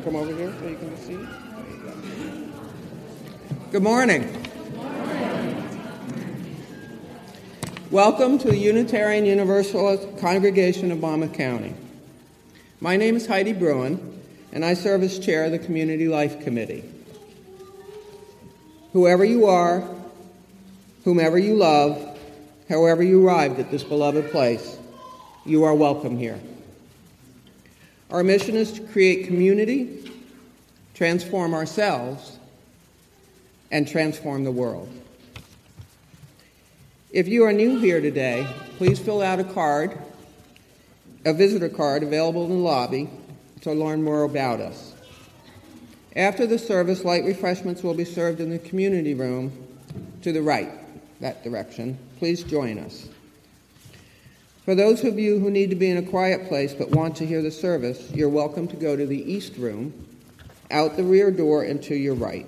to come over here so you can be seated? There you go. Good morning. Good morning. Welcome to the Unitarian Universalist Congregation of Monmouth County. My name is Heidi Bruin, and I serve as chair of the Community Life Committee. Whoever you are, whomever you love, however you arrived at this beloved place, you are welcome here. Our mission is to create community, transform ourselves, and transform the world. If you are new here today, please fill out a visitor card available in the lobby to learn more about us. After the service, light refreshments will be served in the community room to the right, that direction. Please join us. For those of you who need to be in a quiet place but want to hear the service, you're welcome to go to the East Room, out the rear door and to your right.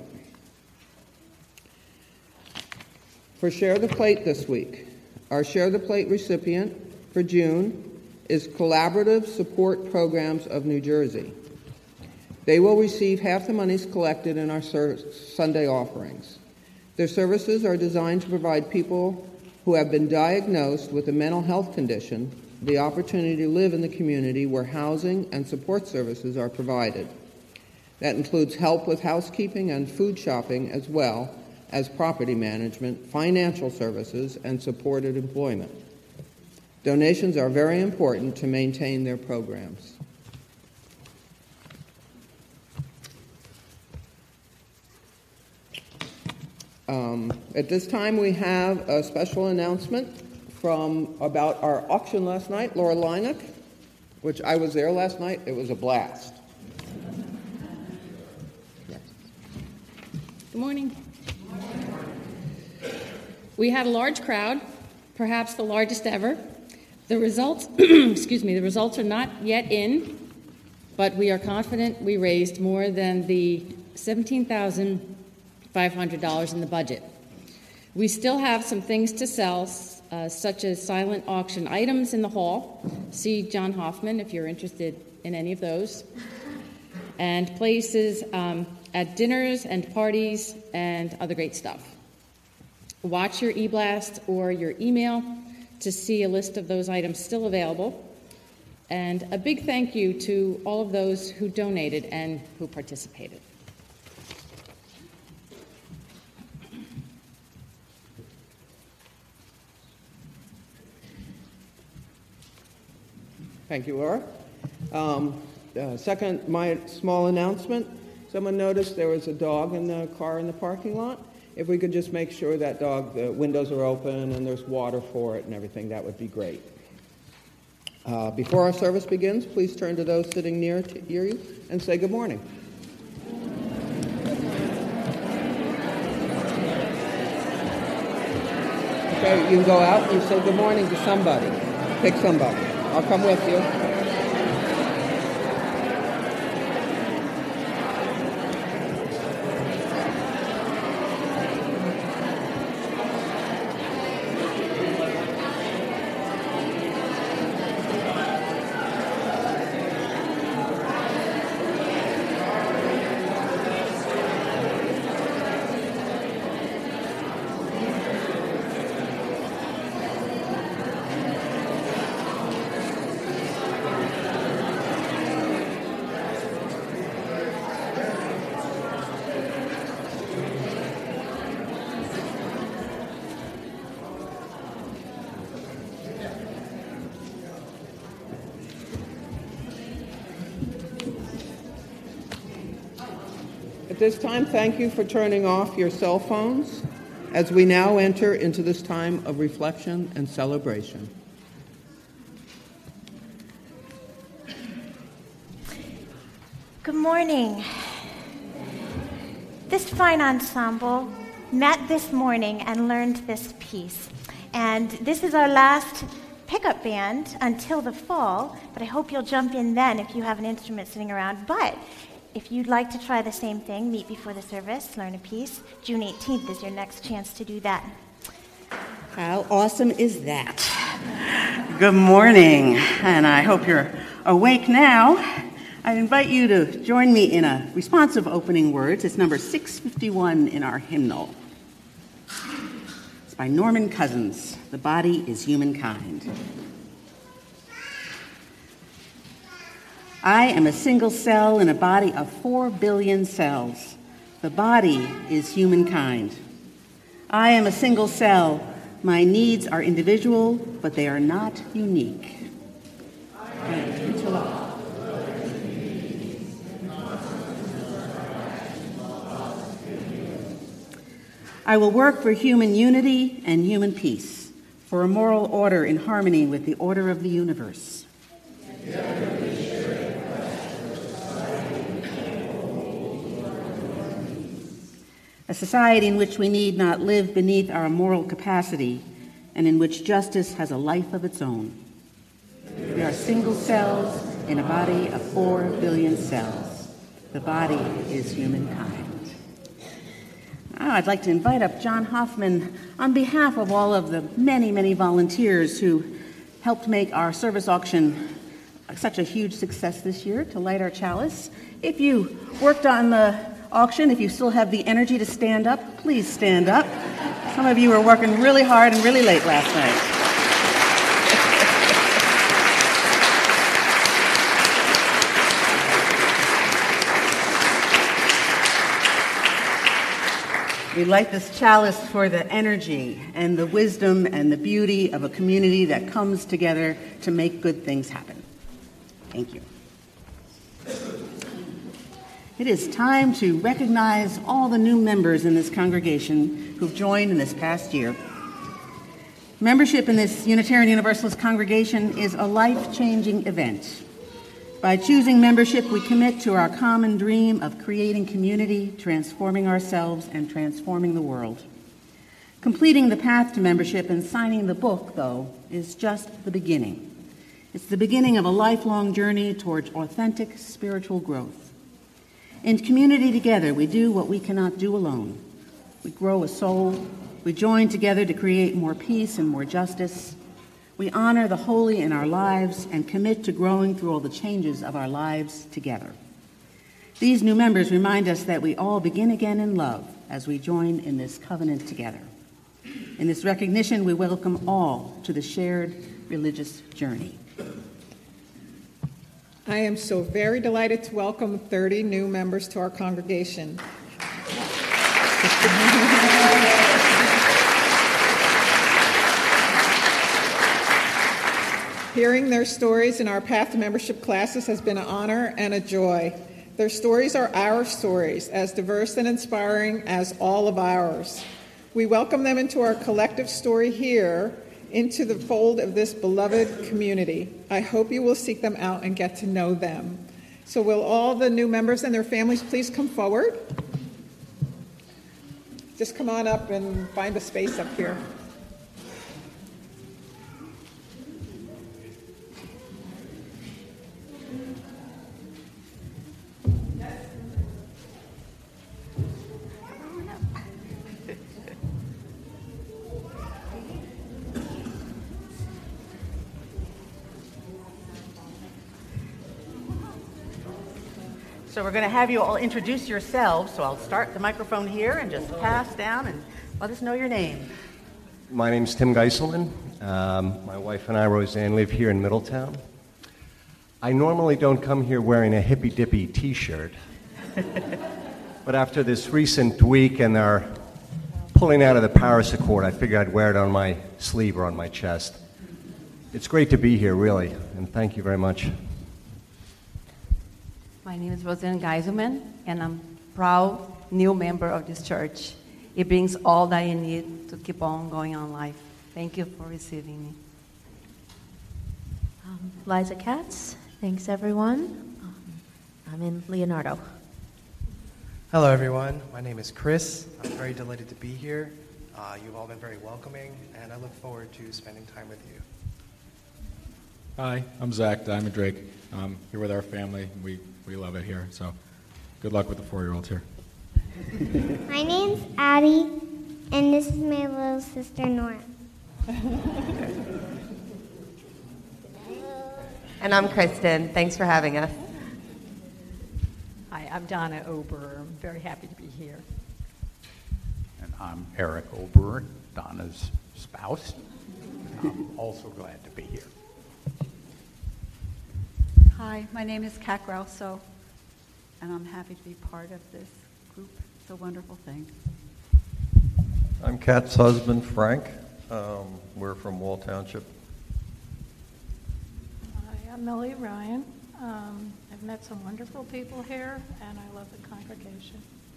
For Share the Plate this week, our Share the Plate recipient for June is Collaborative Support Programs of New Jersey. They will receive half the monies collected in our Sunday offerings. Their services are designed to provide people who have been diagnosed with a mental health condition the opportunity to live in the community where housing and support services are provided. That includes help with housekeeping and food shopping, as well as property management, financial services, and supported employment. Donations are very important to maintain their programs. At this time, we have a special announcement about our auction last night, Laura Leineck, which I was there last night. It was a blast. Yes. Good morning. We had a large crowd, perhaps the largest ever. The results, the results are not yet in, but we are confident we raised more than the $17,500 in the budget. We still have some things to sell, such as silent auction items in the hall. See John Hoffman if you're interested in any of those. And places at dinners and parties and other great stuff. Watch your e-blast or your email to see a list of those items still available. And a big thank you to all of those who donated and who participated. Thank you, Laura. Second, my small announcement. Someone noticed there was a dog in the car in the parking lot. If we could just make sure that dog, the windows are open and there's water for it and everything, that would be great. Before our service begins, please turn to those sitting near you and say good morning. Okay, you can go out and say good morning to somebody. Pick somebody. I'll come with you. At this time, thank you for turning off your cell phones as we now enter into this time of reflection and celebration. Good morning. This fine ensemble met this morning and learned this piece. And this is our last pickup band until the fall, but I hope you'll jump in then if you have an instrument sitting around. But if you'd like to try the same thing, meet before the service, learn a piece, June 18th is your next chance to do that. How awesome is that? Good morning, and I hope you're awake now. I invite you to join me in a responsive opening words. It's number 651 in our hymnal. It's by Norman Cousins. The body is humankind. I am a single cell in a body of 4 billion cells. The body is humankind. I am a single cell. My needs are individual, but they are not unique. I will work for human unity and human peace, for a moral order in harmony with the order of the universe. A society in which we need not live beneath our moral capacity and in which justice has a life of its own. We are single cells in a body of 4 billion cells. The body is humankind. Now I'd like to invite up John Hoffman on behalf of all of the many, many volunteers who helped make our service auction such a huge success this year to light our chalice. If you worked on the auction, if you still have the energy to stand up, please stand up. Some of you were working really hard and really late last night. We light this chalice for the energy and the wisdom and the beauty of a community that comes together to make good things happen. Thank you. It is time to recognize all the new members in this congregation who've joined in this past year. Membership in this Unitarian Universalist congregation is a life-changing event. By choosing membership, we commit to our common dream of creating community, transforming ourselves, and transforming the world. Completing the path to membership and signing the book, though, is just the beginning. It's the beginning of a lifelong journey towards authentic spiritual growth. In community together, we do what we cannot do alone. We grow a soul. We join together to create more peace and more justice. We honor the holy in our lives and commit to growing through all the changes of our lives together. These new members remind us that we all begin again in love as we join in this covenant together. In this recognition, we welcome all to the shared religious journey. I am so very delighted to welcome 30 new members to our congregation. Hearing their stories in our Path to Membership classes has been an honor and a joy. Their stories are our stories, as diverse and inspiring as all of ours. We welcome them into our collective story here, into the fold of this beloved community. I hope you will seek them out and get to know them. So will all the new members and their families please come forward? Just come on up and find a space up here. So we're going to have you all introduce yourselves. So I'll start the microphone here and just pass down and let us know your name. My name's Tim Geiselman. My wife and I, Roseanne, live here in Middletown. I normally don't come here wearing a hippy-dippy T-shirt, but after this recent week and our pulling out of the Paris Accord, I figured I'd wear it on my sleeve or on my chest. It's great to be here, really, and thank you very much. My name is Roseanne Geiselman, and I'm a proud new member of this church. It brings all that you need to keep on going on life. Thank you for receiving me. Liza Katz, thanks everyone. I'm in Leonardo. Hello everyone, my name is Chris. I'm very delighted to be here. You've all been very welcoming, and I look forward to spending time with you. Hi, I'm Zach Diamond Drake. I'm here with our family. We love it here, so good luck with the 4-year-olds here. My name's Addie, and this is my little sister, Nora. And I'm Kristen. Thanks for having us. I'm Donna Ober. I'm very happy to be here. And I'm Eric Ober, Donna's spouse. I'm also glad to be here. Hi, my name is Kat Grauso, and I'm happy to be part of this group. It's a wonderful thing. I'm Kat's husband, Frank. We're from Wall Township. Hi, I'm Millie Ryan. I've met some wonderful people here, and I love the congregation.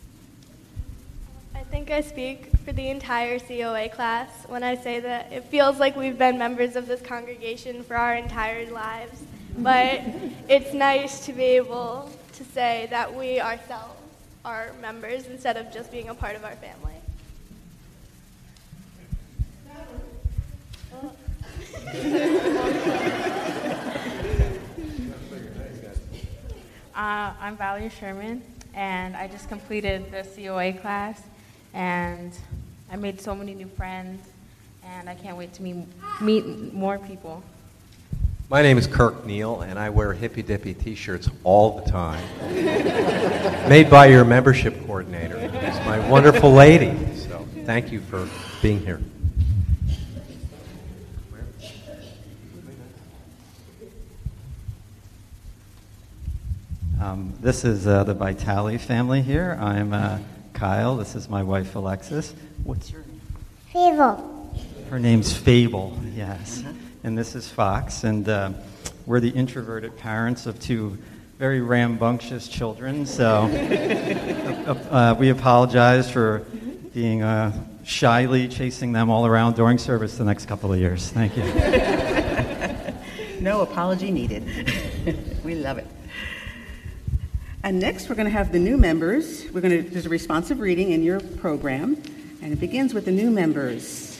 I think I speak for the entire COA class when I say that it feels like we've been members of this congregation for our entire lives, but it's nice to be able to say that we ourselves are members instead of just being a part of our family. I'm Valerie Sherman, and I just completed the COA class, and I made so many new friends, and I can't wait to meet more people. My name is Kirk Neal, and I wear Hippy Dippy t-shirts all the time, made by your membership coordinator, who's my wonderful lady. So thank you for being here. This is the Vitale family here. I'm Kyle. This is my wife, Alexis. What's your name? Fable. Her name's Fable, yes. And this is Fox. And we're the introverted parents of two very rambunctious children. So we apologize for being shyly chasing them all around during service the next couple of years. Thank you. No apology needed. We love it. And next, we're going to have the new members. There's a responsive reading in your program, and it begins with the new members.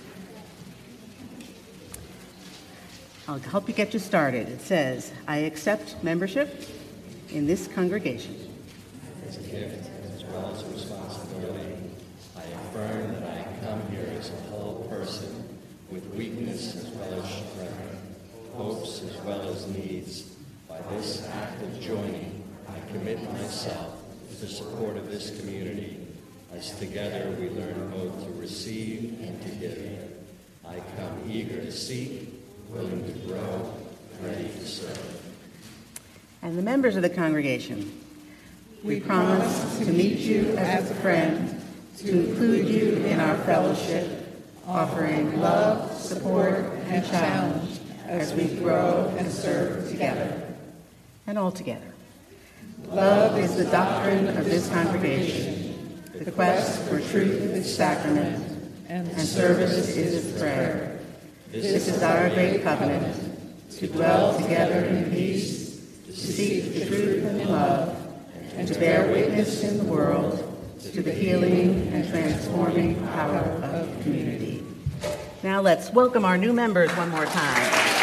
I'll help you get you started. It says, I accept membership in this congregation. As a gift as well as a responsibility, I affirm that I come here as a whole person with weakness as well as strength, hopes as well as needs. By this act of joining, I commit myself to the support of this community, as together we learn both to receive and to give. I come eager to seek, willing to grow, ready to serve. And the members of the congregation, we promise to meet you as a friend, to include you in our fellowship, offering love, support, and challenge as we grow and serve together. And all together. Love is the doctrine of this congregation. The quest for truth is its sacrament, and service is its prayer. This is our great covenant, to dwell together in peace, to seek the truth in love, and to bear witness in the world to the healing and transforming power of community. Now let's welcome our new members one more time.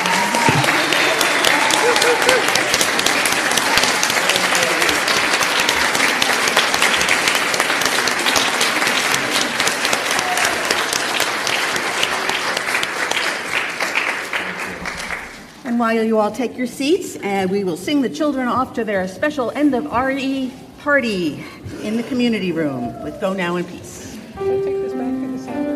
And while you all take your seats, we will sing the children off to their special end of RE party in the community room with Go Now in Peace. Take this back to the center.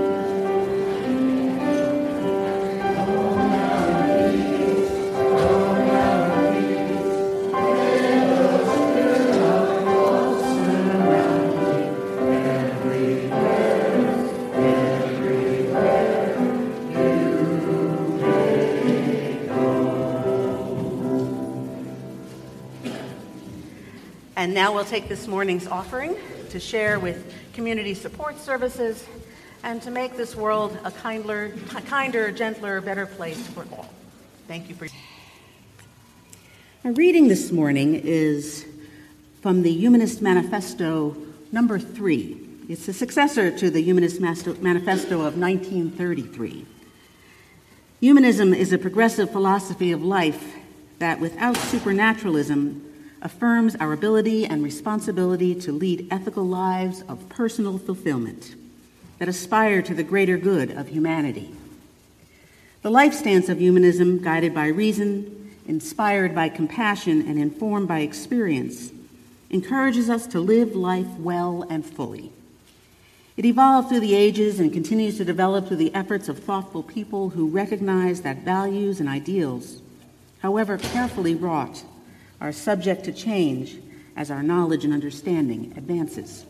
And now we'll take this morning's offering to share with community support services and to make this world a kinder, gentler, better place for all. Thank you for. Our reading this morning is from the Humanist Manifesto number 3. It's a successor to the Humanist Manifesto of 1933. Humanism is a progressive philosophy of life that, without supernaturalism, affirms our ability and responsibility to lead ethical lives of personal fulfillment that aspire to the greater good of humanity. The life stance of humanism, guided by reason, inspired by compassion, and informed by experience, encourages us to live life well and fully. It evolved through the ages and continues to develop through the efforts of thoughtful people who recognize that values and ideals, however carefully wrought, are subject to change as our knowledge and understanding advances.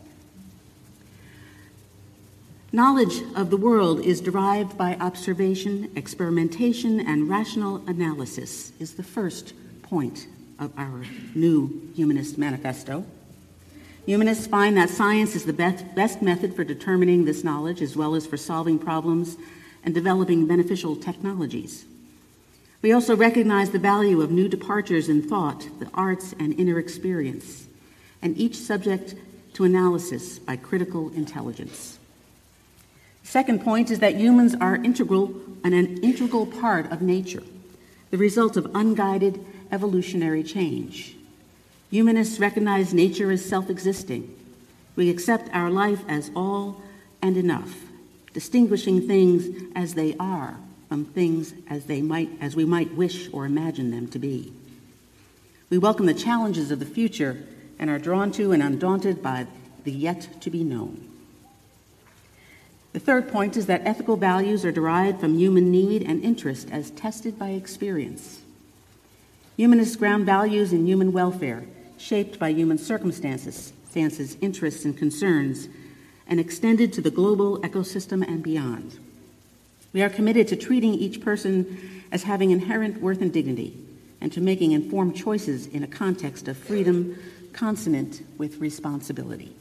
Knowledge of the world is derived by observation, experimentation, and rational analysis is the first point of our new Humanist Manifesto. Humanists find that science is the best method for determining this knowledge as well as for solving problems and developing beneficial technologies. We also recognize the value of new departures in thought, the arts, and inner experience, and each subject to analysis by critical intelligence. Second point is that humans are an integral part of nature, the result of unguided evolutionary change. Humanists recognize nature as self-existing. We accept our life as all and enough, distinguishing things as they are from things as we might wish or imagine them to be. We welcome the challenges of the future and are drawn to and undaunted by the yet to be known. The third point is that ethical values are derived from human need and interest as tested by experience. Humanists ground values in human welfare, shaped by human circumstances, interests, and concerns, and extended to the global ecosystem and beyond. We are committed to treating each person as having inherent worth and dignity, and to making informed choices in a context of freedom consonant with responsibility.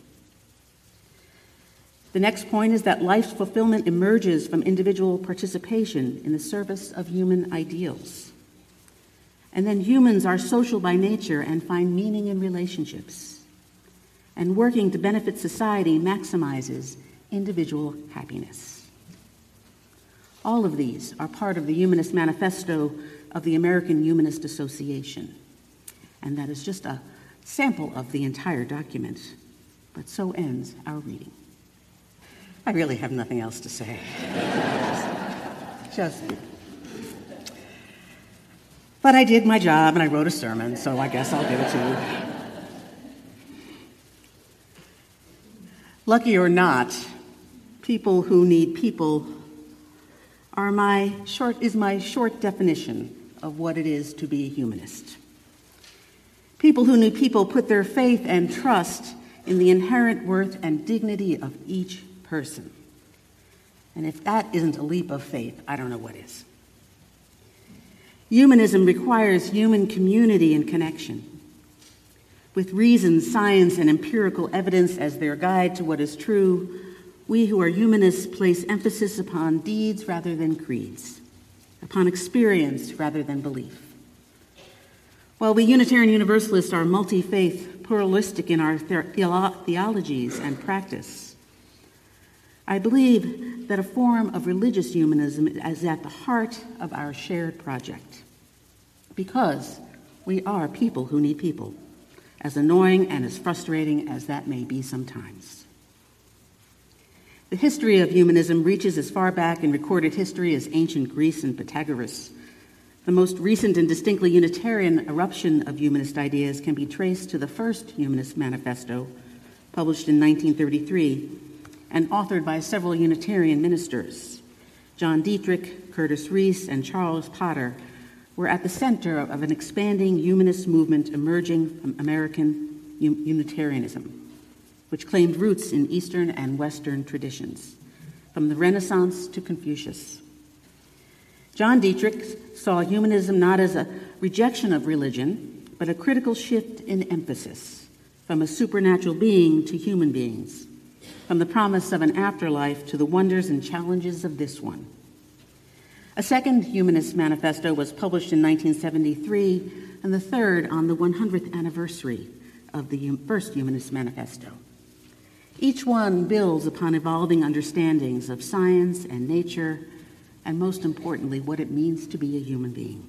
The next point is that life's fulfillment emerges from individual participation in the service of human ideals. And then humans are social by nature and find meaning in relationships. And working to benefit society maximizes individual happiness. All of these are part of the Humanist Manifesto of the American Humanist Association. And that is just a sample of the entire document, but so ends our reading. I really have nothing else to say. But I did my job and I wrote a sermon, so I guess I'll give it to you. Lucky or not, people who need people is my short definition of what it is to be a humanist. People who need people put their faith and trust in the inherent worth and dignity of each person. And if that isn't a leap of faith, I don't know what is. Humanism requires human community and connection. With reason, science, and empirical evidence as their guide to what is true, we who are humanists place emphasis upon deeds rather than creeds, upon experience rather than belief. While we Unitarian Universalists are multi-faith, pluralistic in our theologies and practice, I believe that a form of religious humanism is at the heart of our shared project, because we are people who need people, as annoying and as frustrating as that may be sometimes. The history of humanism reaches as far back in recorded history as ancient Greece and Pythagoras. The most recent and distinctly Unitarian eruption of humanist ideas can be traced to the first Humanist Manifesto, published in 1933, and authored by several Unitarian ministers. John Dietrich, Curtis Reese, and Charles Potter were at the center of an expanding humanist movement emerging from American Unitarianism, which claimed roots in Eastern and Western traditions, from the Renaissance to Confucius. John Dietrich saw humanism not as a rejection of religion, but a critical shift in emphasis, from a supernatural being to human beings, from the promise of an afterlife to the wonders and challenges of this one. A second Humanist Manifesto was published in 1973, and the third on the 100th anniversary of the first Humanist Manifesto. Each one builds upon evolving understandings of science and nature, and most importantly, what it means to be a human being.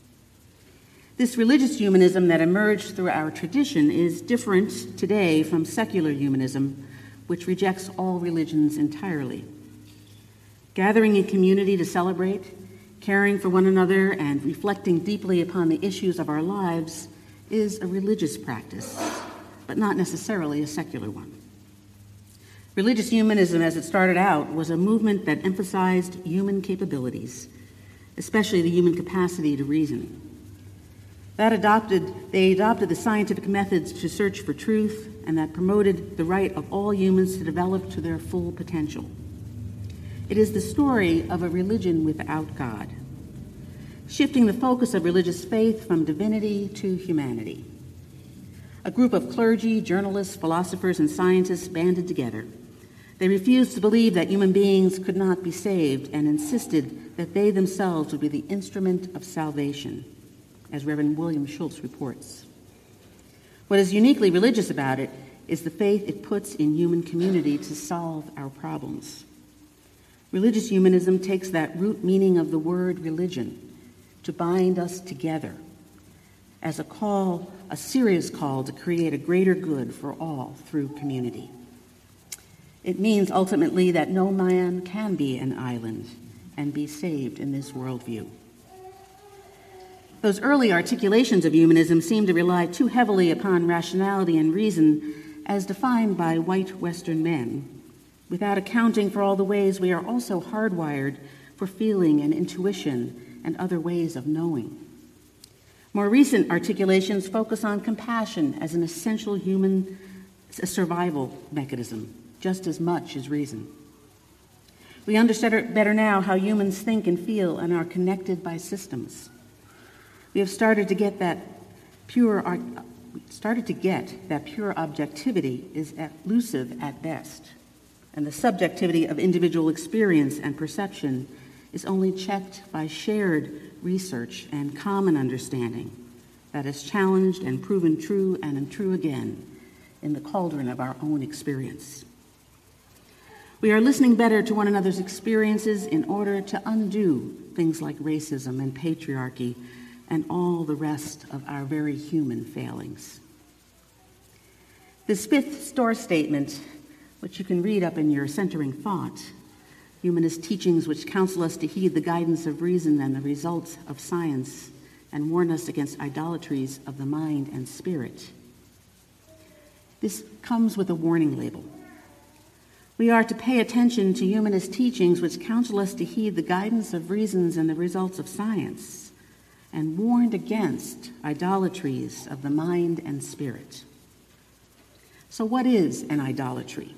This religious humanism that emerged through our tradition is different today from secular humanism, which rejects all religions entirely. Gathering in community to celebrate, caring for one another, and reflecting deeply upon the issues of our lives is a religious practice, but not necessarily a secular one. Religious humanism, as it started out, was a movement that emphasized human capabilities, especially the human capacity to reason. They adopted the scientific methods to search for truth, and that promoted the right of all humans to develop to their full potential. It is the story of a religion without God, shifting the focus of religious faith from divinity to humanity. A group of clergy, journalists, philosophers, and scientists banded together. They refused to believe that human beings could not be saved and insisted that they themselves would be the instrument of salvation, as Reverend William Schultz reports. What is uniquely religious about it is the faith it puts in human community to solve our problems. Religious humanism takes that root meaning of the word religion, to bind us together, as a serious call to create a greater good for all through community. It means ultimately that no man can be an island and be saved in this worldview. Those early articulations of humanism seem to rely too heavily upon rationality and reason as defined by white Western men, without accounting for all the ways we are also hardwired for feeling and intuition and other ways of knowing. More recent articulations focus on compassion as an essential human survival mechanism, just as much as reason. We understand better now how humans think and feel and are connected by systems. We have started to get that pure objectivity is elusive at best, and the subjectivity of individual experience and perception is only checked by shared research and common understanding that is challenged and proven true and true again in the cauldron of our own experience. We are listening better to one another's experiences in order to undo things like racism and patriarchy and all the rest of our very human failings. This fifth STORE statement, which you can read up in your centering thought, humanist teachings which counsel us to heed the guidance of reason and the results of science and warn us against idolatries of the mind and spirit. This comes with a warning label. We are to pay attention to humanist teachings which counsel us to heed the guidance of reasons and the results of science, and warned against idolatries of the mind and spirit. So what is an idolatry?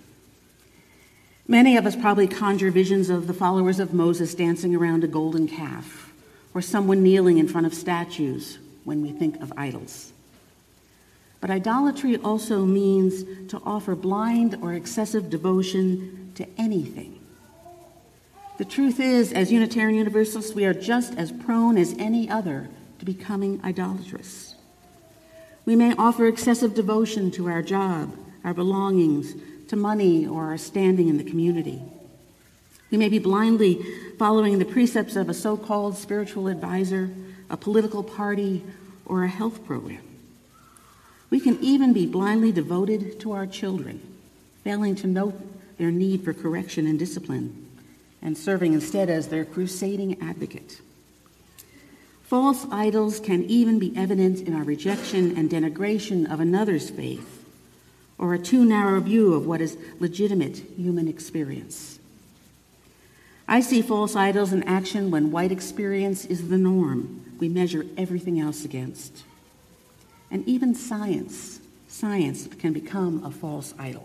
Many of us probably conjure visions of the followers of Moses dancing around a golden calf, or someone kneeling in front of statues when we think of idols. But idolatry also means to offer blind or excessive devotion to anything. The truth is, as Unitarian Universalists, we are just as prone as any other to becoming idolatrous. We may offer excessive devotion to our job, our belongings, to money, or our standing in the community. We may be blindly following the precepts of a so-called spiritual advisor, a political party, or a health program. We can even be blindly devoted to our children, failing to note their need for correction and discipline, and serving instead as their crusading advocate. False idols can even be evident in our rejection and denigration of another's faith, or a too narrow view of what is legitimate human experience. I see false idols in action when white experience is the norm we measure everything else against. And even science can become a false idol.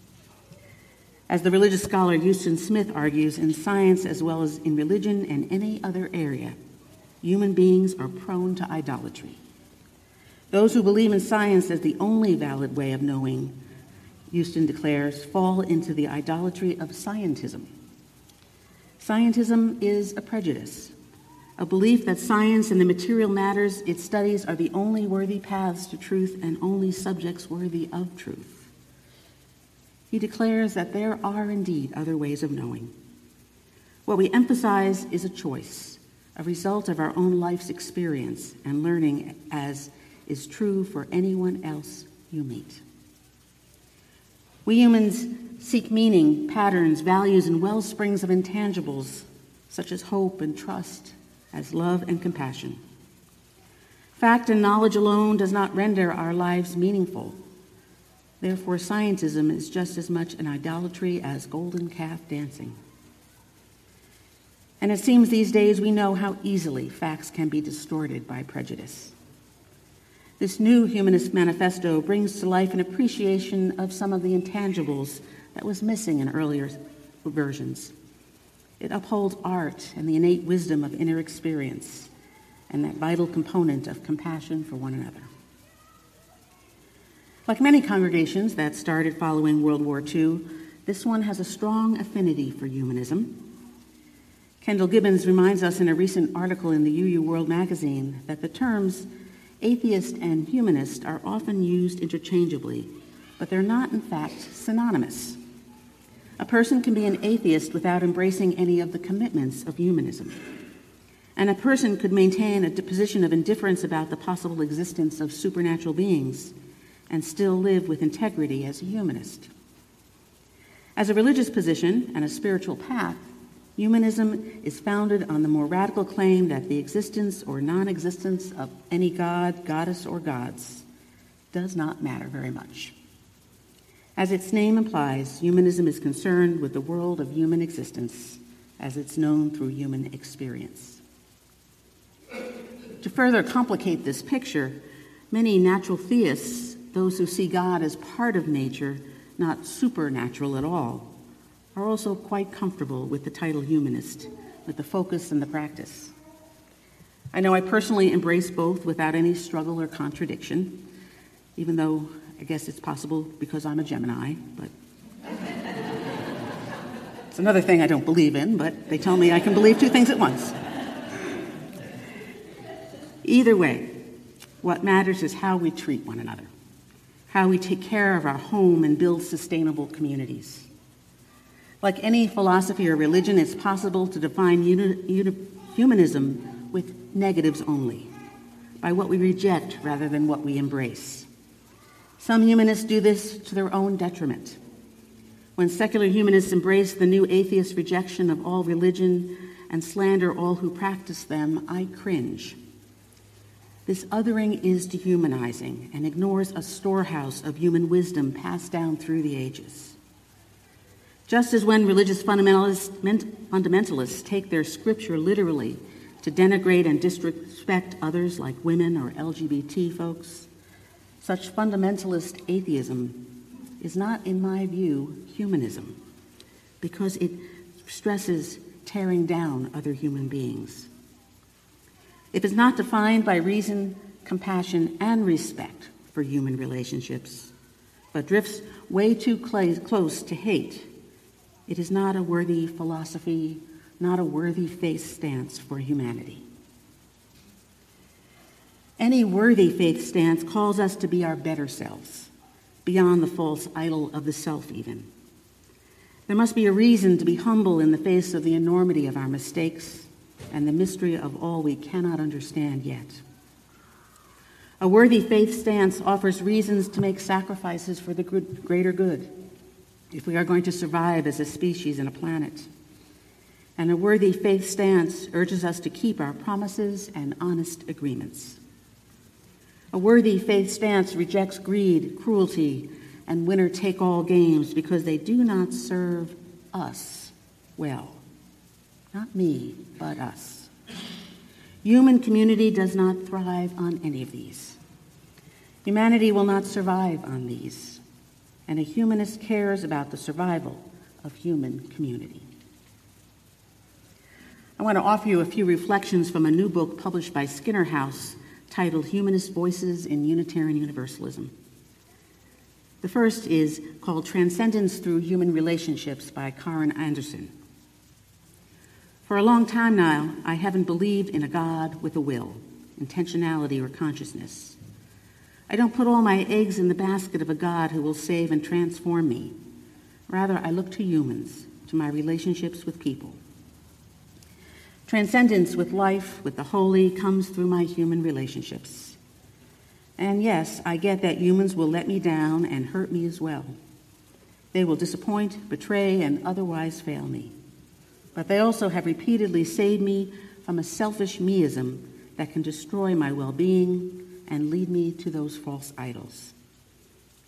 As the religious scholar Houston Smith argues, in science as well as in religion and any other area, human beings are prone to idolatry. Those who believe in science as the only valid way of knowing, Houston declares, fall into the idolatry of scientism. Scientism is a prejudice, a belief that science and the material matters it studies are the only worthy paths to truth and only subjects worthy of truth. He declares that there are indeed other ways of knowing. What we emphasize is a choice, a result of our own life's experience and learning, as is true for anyone else you meet. We humans seek meaning, patterns, values, and well springs of intangibles such as hope and trust, as love and compassion. Fact and knowledge alone does not render our lives meaningful. Therefore, scientism is just as much an idolatry as golden calf dancing. And it seems these days we know how easily facts can be distorted by prejudice. This new Humanist Manifesto brings to life an appreciation of some of the intangibles that was missing in earlier versions. It upholds art and the innate wisdom of inner experience and that vital component of compassion for one another. Like many congregations that started following World War II, this one has a strong affinity for humanism. Kendall Gibbons reminds us in a recent article in the UU World magazine that the terms atheist and humanist are often used interchangeably, but they're not, in fact, synonymous. A person can be an atheist without embracing any of the commitments of humanism. And a person could maintain a position of indifference about the possible existence of supernatural beings and still live with integrity as a humanist. As a religious position and a spiritual path, humanism is founded on the more radical claim that the existence or non-existence of any god, goddess, or gods does not matter very much. As its name implies, humanism is concerned with the world of human existence as it's known through human experience. To further complicate this picture, many natural theists, those who see God as part of nature, not supernatural at all, are also quite comfortable with the title humanist, with the focus and the practice. I know I personally embrace both without any struggle or contradiction, even though I guess it's possible because I'm a Gemini, but it's another thing I don't believe in, but they tell me I can believe two things at once. Either way, what matters is how we treat one another, how we take care of our home and build sustainable communities. Like any philosophy or religion, it's possible to define humanism with negatives only, by what we reject rather than what we embrace. Some humanists do this to their own detriment. When secular humanists embrace the new atheist rejection of all religion and slander all who practice them, I cringe. This othering is dehumanizing and ignores a storehouse of human wisdom passed down through the ages. Just as when religious fundamentalists take their scripture literally to denigrate and disrespect others like women or LGBT folks, such fundamentalist atheism is not, in my view, humanism, because it stresses tearing down other human beings. If it's not defined by reason, compassion, and respect for human relationships, but drifts way too close to hate, it is not a worthy philosophy, not a worthy faith stance for humanity. Any worthy faith stance calls us to be our better selves, beyond the false idol of the self even. There must be a reason to be humble in the face of the enormity of our mistakes and the mystery of all we cannot understand yet. A worthy faith stance offers reasons to make sacrifices for the greater good, if we are going to survive as a species and a planet. And a worthy faith stance urges us to keep our promises and honest agreements. A worthy faith stance rejects greed, cruelty, and winner-take-all games because they do not serve us well. Not me, but us. Human community does not thrive on any of these. Humanity will not survive on these. And a humanist cares about the survival of human community. I want to offer you a few reflections from a new book published by Skinner House titled Humanist Voices in Unitarian Universalism. The first is called Transcendence Through Human Relationships by Karen Anderson. For a long time now, I haven't believed in a God with a will, intentionality, or consciousness. I don't put all my eggs in the basket of a God who will save and transform me. Rather, I look to humans, to my relationships with people. Transcendence with life, with the holy, comes through my human relationships. And yes, I get that humans will let me down and hurt me as well. They will disappoint, betray, and otherwise fail me. But they also have repeatedly saved me from a selfish meism that can destroy my well-being and lead me to those false idols.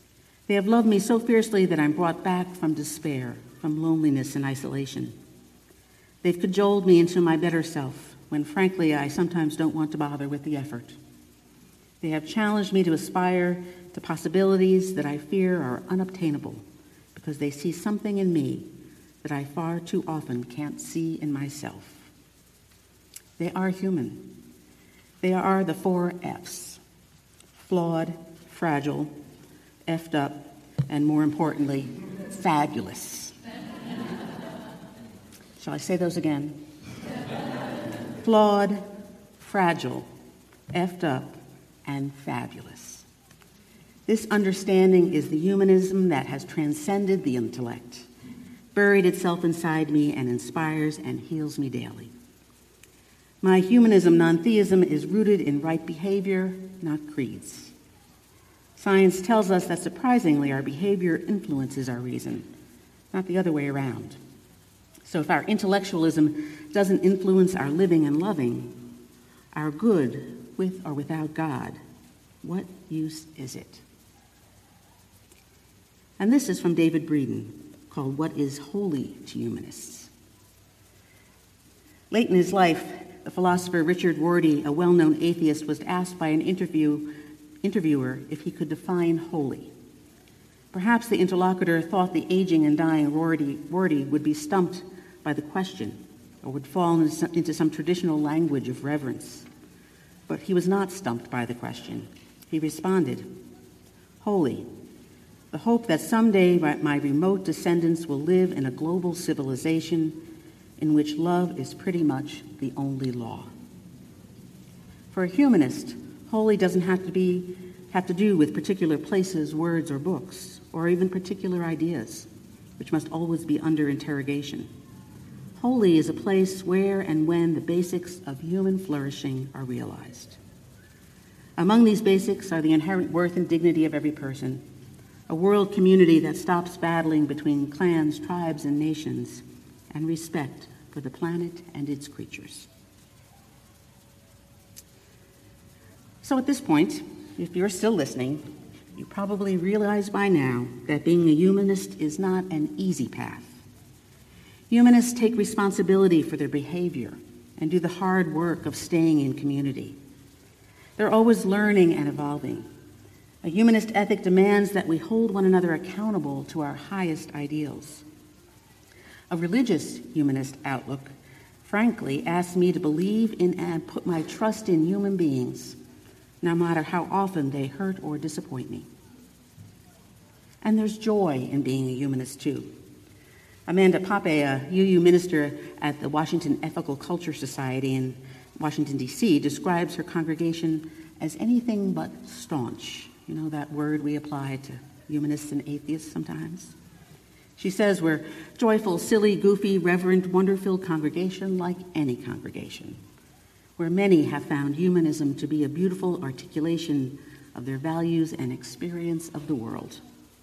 They have loved me so fiercely that I'm brought back from despair, from loneliness and isolation. They've cajoled me into my better self, when frankly I sometimes don't want to bother with the effort. They have challenged me to aspire to possibilities that I fear are unobtainable because they see something in me that I far too often can't see in myself. They are human. They are the 4 F's: flawed, fragile, effed up, and more importantly, fabulous. Shall I say those again? Flawed, fragile, effed up, and fabulous. This understanding is the humanism that has transcended the intellect, buried itself inside me, and inspires and heals me daily. My humanism, non-theism, is rooted in right behavior, not creeds. Science tells us that surprisingly our behavior influences our reason, not the other way around. So if our intellectualism doesn't influence our living and loving, our good, with or without God, what use is it? And this is from David Breeden, called What is Holy to Humanists. Late in his life, the philosopher Richard Rorty, a well-known atheist, was asked by an interviewer if he could define holy. Perhaps the interlocutor thought the aging and dying Rorty would be stumped by the question or would fall into some traditional language of reverence. But he was not stumped by the question. He responded, "Holy, the hope that someday my remote descendants will live in a global civilization in which love is pretty much the only law." For a humanist, holy doesn't have to do with particular places, words, or books, or even particular ideas, which must always be under interrogation. Holy is a place where and when the basics of human flourishing are realized. Among these basics are the inherent worth and dignity of every person, a world community that stops battling between clans, tribes, and nations, and respect for the planet and its creatures. So at this point, if you're still listening, you probably realize by now that being a humanist is not an easy path. Humanists take responsibility for their behavior and do the hard work of staying in community. They're always learning and evolving. A humanist ethic demands that we hold one another accountable to our highest ideals. A religious humanist outlook, frankly, asks me to believe in and put my trust in human beings, no matter how often they hurt or disappoint me. And there's joy in being a humanist, too. Amanda Pape, a UU minister at the Washington Ethical Culture Society in Washington, D.C., describes her congregation as anything but staunch. You know that word we apply to humanists and atheists sometimes? She says we're joyful, silly, goofy, reverent, wonder-filled congregation like any congregation, where many have found humanism to be a beautiful articulation of their values and experience of the world.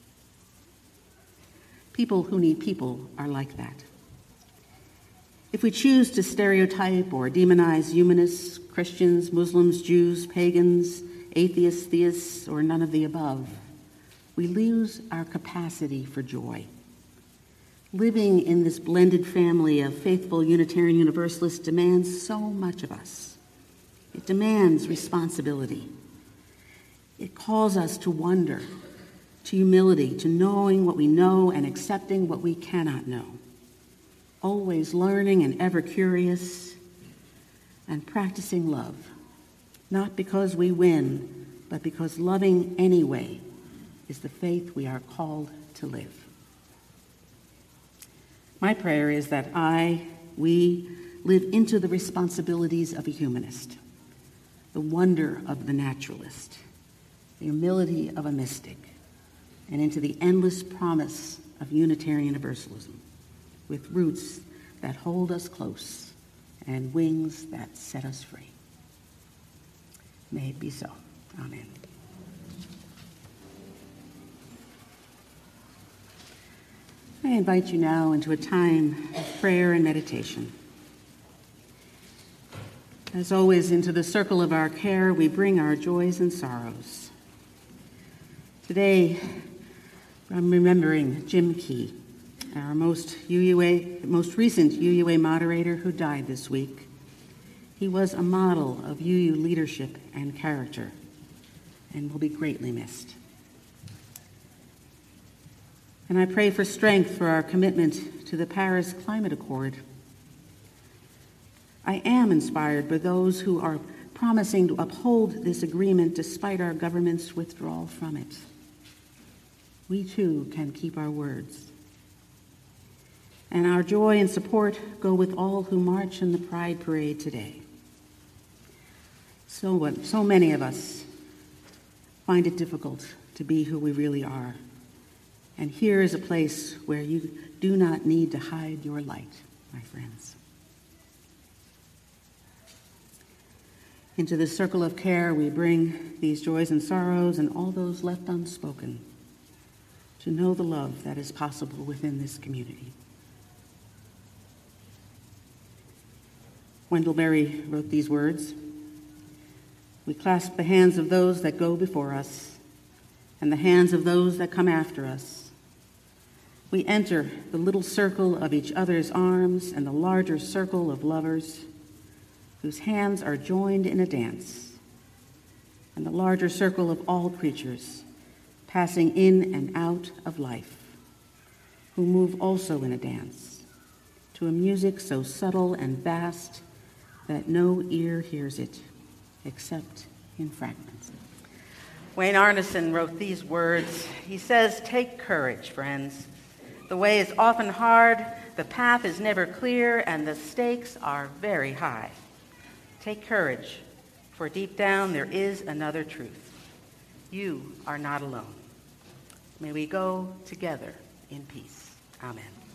People who need people are like that. If we choose to stereotype or demonize humanists, Christians, Muslims, Jews, pagans, atheists, theists, or none of the above, we lose our capacity for joy. Living in this blended family of faithful Unitarian Universalists demands so much of us. It demands responsibility. It calls us to wonder, to humility, to knowing what we know and accepting what we cannot know. Always learning and ever curious, and practicing love, not because we win, but because loving anyway is the faith we are called to live. My prayer is that we live into the responsibilities of a humanist, the wonder of the naturalist, the humility of a mystic, and into the endless promise of Unitarian Universalism, with roots that hold us close and wings that set us free. May it be so. Amen. I invite you now into a time of prayer and meditation. As always, into the circle of our care, we bring our joys and sorrows. Today, From remembering Jim Key, our most recent UUA moderator who died this week. He was a model of UU leadership and character and will be greatly missed. And I pray for strength for our commitment to the Paris Climate Accord. I am inspired by those who are promising to uphold this agreement despite our government's withdrawal from it. We too can keep our words. And our joy and support go with all who march in the Pride Parade today. So many of us find it difficult to be who we really are. And here is a place where you do not need to hide your light, my friends. Into this circle of care, we bring these joys and sorrows and all those left unspoken to know the love that is possible within this community. Wendell Berry wrote these words: "We clasp the hands of those that go before us and the hands of those that come after us. We enter the little circle of each other's arms and the larger circle of lovers whose hands are joined in a dance, and the larger circle of all creatures passing in and out of life, who move also in a dance, to a music so subtle and vast that no ear hears it, except in fragments." Wayne Arneson wrote these words. He says, "Take courage, friends. The way is often hard, the path is never clear, and the stakes are very high. Take courage, for deep down there is another truth. You are not alone. May we go together in peace. Amen."